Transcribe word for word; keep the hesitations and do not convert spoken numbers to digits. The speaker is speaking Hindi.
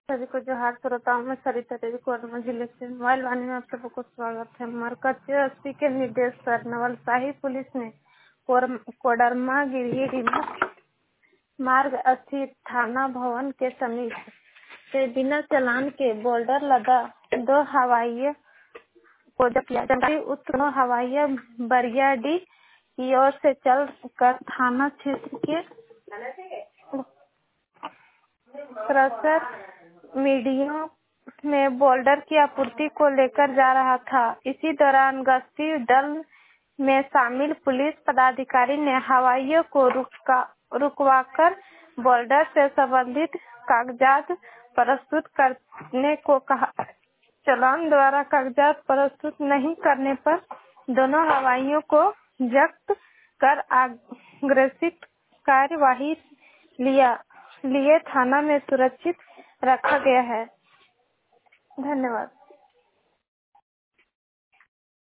सभी को जोहार। श्रोताओं में सरिता देवी कोरबा जिले से मोबाइल वाणी में आप सबको स्वागत है। मरकज एसपी के निर्देश पर नवलसाही पुलिस ने कोडरमा गिरिडीह मार्ग स्थित थाना भवन के समीप से बिना चालान के बोल्डर लदा दो हवाई को जब्त किया। जानकारी उत्तर हवाई बरियाडीह की ओर से चल कर थाना क्षेत्र के क्रशर मीडियो में बोल्डर की आपूर्ति को लेकर जा रहा था। इसी दौरान गश्ती दल में शामिल पुलिस पदाधिकारी ने हवाइयों को रुका रुकवाकर बोल्डर से संबंधित कागजात प्रस्तुत करने को कहा। चालान द्वारा कागजात प्रस्तुत नहीं करने पर दोनों हवाइयों को जब्त कर अग्रिम कार्यवाही लिया लिए थाना में सुरक्षित रखा गया है। धन्यवाद।